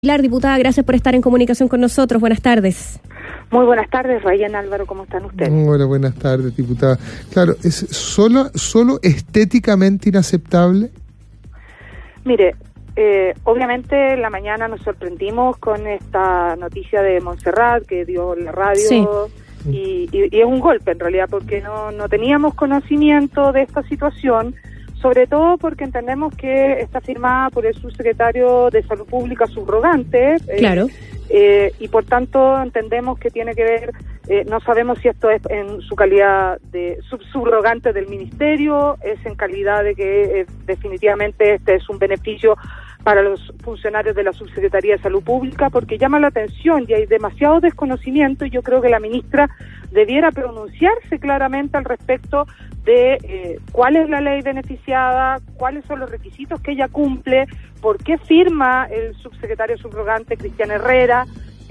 Pilar, diputada, gracias por estar en comunicación con nosotros. Buenas tardes. Muy buenas tardes, Rayén, Álvaro, ¿cómo están ustedes? Hola, buenas tardes, diputada. Claro, ¿es solo estéticamente inaceptable? Mire, obviamente en la mañana nos sorprendimos con esta noticia de Montserrat que dio la radio. Sí. Y es un golpe en realidad porque no teníamos conocimiento de esta situación, sobre todo porque entendemos que está firmada por el subsecretario de Salud Pública subrogante. Claro. Y por tanto entendemos que tiene que ver, no sabemos si esto es en su calidad de subrogante del ministerio, es en calidad de que definitivamente este es un beneficio para los funcionarios de la Subsecretaría de Salud Pública, porque llama la atención y hay demasiado desconocimiento, y yo creo que la ministra debiera pronunciarse claramente al respecto de cuál es la ley beneficiada, cuáles son los requisitos que ella cumple, por qué firma el subsecretario subrogante Cristian Herrera,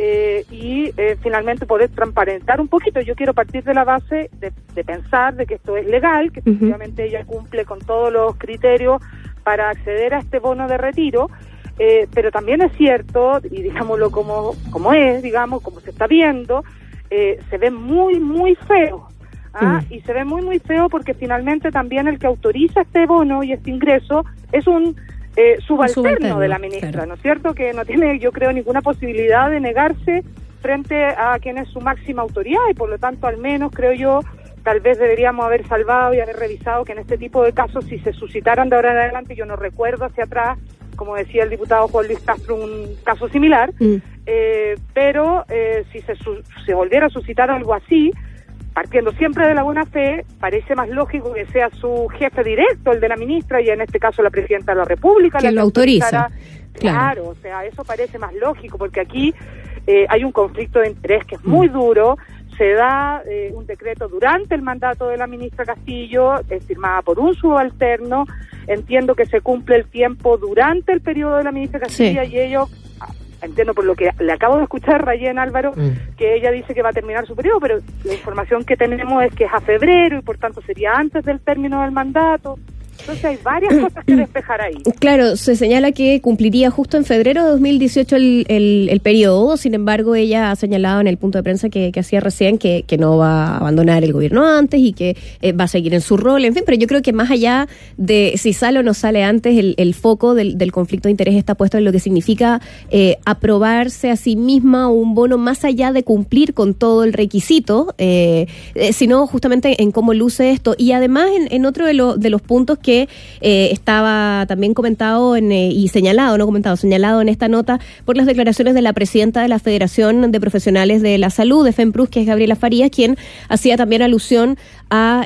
y finalmente poder transparentar un poquito. Yo quiero partir de la base de pensar de que esto es legal, que efectivamente ella cumple con todos los criterios para acceder a este bono de retiro, pero también es cierto, y digámoslo como es, digamos, como se está viendo, se ve muy feo. Y se ve muy feo porque finalmente también el que autoriza este bono y este ingreso es un subalterno de la ministra, claro. ¿No es cierto? Que no tiene, yo creo, ninguna posibilidad de negarse frente a quien es su máxima autoridad, y por lo tanto, al menos, creo yo, tal vez deberíamos haber salvado y haber revisado que en este tipo de casos, si se suscitaran de ahora en adelante, yo no recuerdo hacia atrás, como decía el diputado Juan Luis Castro, un caso similar, pero si se volviera a suscitar algo así, partiendo siempre de la buena fe, parece más lógico que sea su jefe directo, el de la ministra, y en este caso la presidenta de la República, que lo autoriza. Claro, o sea, eso parece más lógico, porque aquí hay un conflicto de interés que es muy duro. Se da un decreto durante el mandato de la ministra Castillo, es firmada por un subalterno. Entiendo que se cumple el tiempo durante el periodo de la ministra Castillo, y ello, entiendo por lo que le acabo de escuchar, Rayén, Álvaro, que ella dice que va a terminar su periodo, pero la información que tenemos es que es a febrero y por tanto sería antes del término del mandato. Entonces hay varias cosas que despejar ahí. Claro, se señala que cumpliría justo en febrero de 2018 el periodo. Sin embargo, ella ha señalado en el punto de prensa que hacía recién que no va a abandonar el gobierno antes y que va a seguir en su rol, en fin, pero yo creo que más allá de si sale o no sale antes, el foco del conflicto de interés está puesto en lo que significa aprobarse a sí misma un bono más allá de cumplir con todo el requisito, sino justamente en cómo luce esto. Y además en otro de los puntos que estaba también comentado señalado en esta nota por las declaraciones de la presidenta de la Federación de Profesionales de la Salud, de FEMPRUS, que es Gabriela Farías, quien hacía también alusión a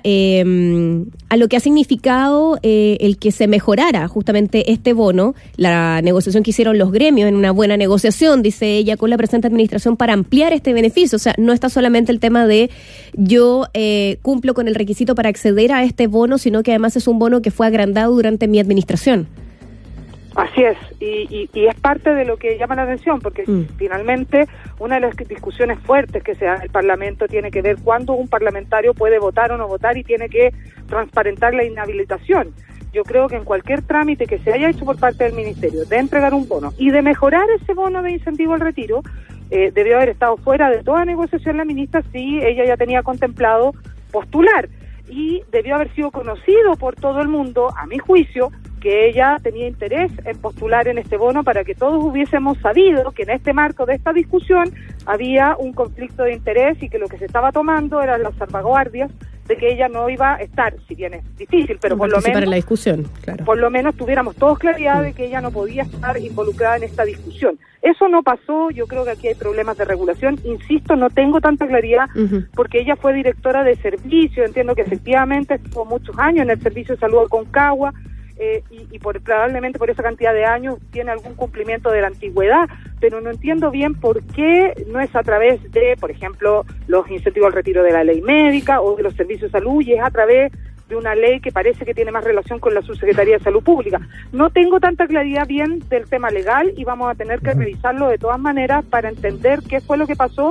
lo que ha significado el que se mejorara justamente este bono, la negociación que hicieron los gremios, en una buena negociación, dice ella, con la presente administración para ampliar este beneficio. O sea, no está solamente el tema de yo cumplo con el requisito para acceder a este bono, sino que además es un bono que fue agrandado durante mi administración. Así es, y es parte de lo que llama la atención, porque finalmente una de las discusiones fuertes que se da en el Parlamento tiene que ver cuándo un parlamentario puede votar o no votar, y tiene que transparentar la inhabilitación. Yo creo que en cualquier trámite que se haya hecho por parte del Ministerio de entregar un bono y de mejorar ese bono de incentivo al retiro, debió haber estado fuera de toda negociación la ministra si ella ya tenía contemplado postular, y debió haber sido conocido por todo el mundo, a mi juicio, que ella tenía interés en postular en este bono, para que todos hubiésemos sabido que en este marco de esta discusión había un conflicto de interés y que lo que se estaba tomando eran las salvaguardias de que ella no iba a estar, si bien es difícil, pero por lo menos en la discusión, claro. Por lo menos tuviéramos todos claridad de que ella no podía estar involucrada en esta discusión. Eso no pasó. Yo creo que aquí hay problemas de regulación. Insisto, no tengo tanta claridad porque ella fue directora de servicio. Entiendo que efectivamente estuvo muchos años en el Servicio de Salud Aconcagua, y probablemente por esa cantidad de años tiene algún cumplimiento de la antigüedad, pero no entiendo bien por qué no es a través de, por ejemplo, los incentivos al retiro de la ley médica o de los servicios de salud, y es a través de una ley que parece que tiene más relación con la Subsecretaría de Salud Pública. No tengo tanta claridad bien del tema legal, y vamos a tener que revisarlo de todas maneras para entender qué fue lo que pasó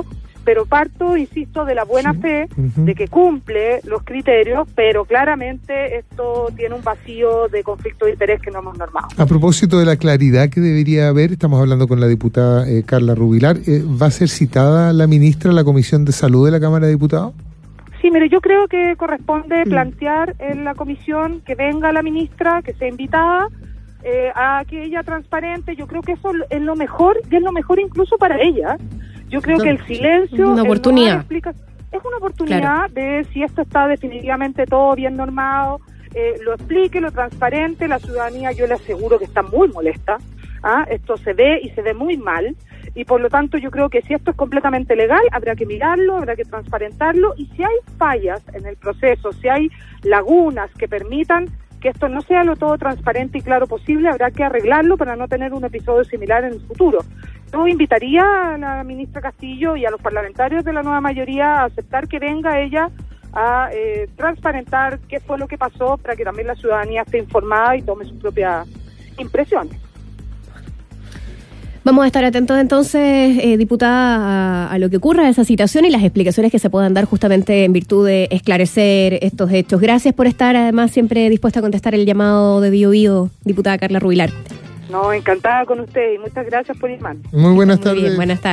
pero parto, insisto, de la buena fe, de que cumple los criterios, pero claramente esto tiene un vacío de conflicto de interés que no hemos normado. A propósito de la claridad que debería haber, estamos hablando con la diputada Carla Rubilar, ¿va a ser citada la ministra a la Comisión de Salud de la Cámara de Diputados? Sí, mire, yo creo que corresponde plantear en la comisión que venga la ministra, que sea invitada, a que ella transparente. Yo creo que eso es lo mejor, y es lo mejor incluso para ella. Yo creo que el silencio... Una oportunidad. Es una oportunidad de ver si esto está definitivamente todo bien normado, lo explique, lo transparente. La ciudadanía, yo le aseguro que está muy molesta. Esto se ve y se ve muy mal, y por lo tanto yo creo que si esto es completamente legal, habrá que mirarlo, habrá que transparentarlo, y si hay fallas en el proceso, si hay lagunas que permitan que esto no sea lo todo transparente y claro posible, habrá que arreglarlo para no tener un episodio similar en el futuro. Yo invitaría a la ministra Castillo y a los parlamentarios de la nueva mayoría a aceptar que venga ella a transparentar qué fue lo que pasó, para que también la ciudadanía esté informada y tome sus propias impresiones. Vamos a estar atentos entonces, diputada, a lo que ocurra, a esa citación y las explicaciones que se puedan dar justamente en virtud de esclarecer estos hechos. Gracias por estar, además, siempre dispuesta a contestar el llamado de Bío Bío, diputada Carla Rubilar. No, encantada con usted y muchas gracias por llamarme. Muy buenas tardes. Muy bien, buenas tardes.